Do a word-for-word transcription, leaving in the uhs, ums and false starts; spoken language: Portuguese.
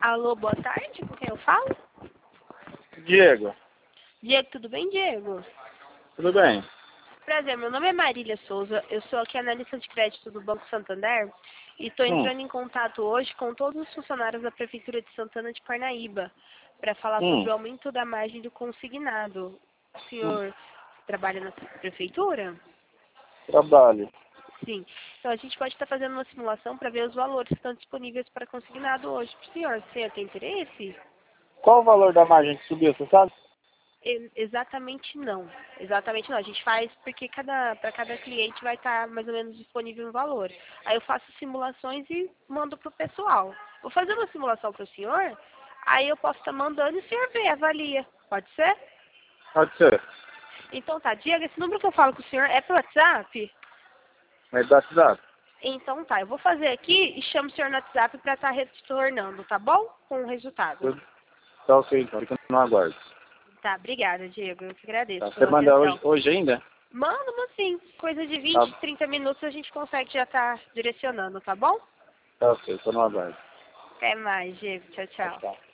Alô, boa tarde, com quem eu falo? Diego. Diego, tudo bem, Diego? Tudo bem? Prazer, meu nome é Marília Souza, eu sou aqui analista de crédito do Banco Santander e estou Hum. entrando em contato hoje com todos os funcionários da Prefeitura de Santana de Parnaíba para falar Hum. sobre o aumento da margem do consignado. O senhor trabalha na Prefeitura? Trabalho. Sim. Então a gente pode estar fazendo uma simulação para ver os valores que estão disponíveis para consignado hoje. Para o senhor, o senhor tem interesse? Qual o valor da margem que subiu, você sabe? E- Exatamente não. Exatamente não. A gente faz porque cada, para cada cliente vai estar mais ou menos disponível um valor. Aí eu faço simulações e mando para o pessoal. Vou fazer uma simulação para o senhor, aí eu posso estar mandando e o senhor vê, avalia. Pode ser? Pode ser. Então tá. Diego, esse número que eu falo com o senhor é pelo WhatsApp? Mas do WhatsApp. Então tá. Eu vou fazer aqui e chamo o senhor no WhatsApp para estar retornando, tá bom? Com o resultado. Tudo. Tá ok, então. Fica no aguardo. Tá, obrigada, Diego. Eu que agradeço Tá. Você pela manda atenção. hoje, hoje ainda? Manda, mas sim. Coisa de Tá. vinte, trinta minutos a gente consegue já estar direcionando, tá bom? Tá ok, tô no aguardo. Até mais, Diego. Tchau, Tchau, tchau. tchau.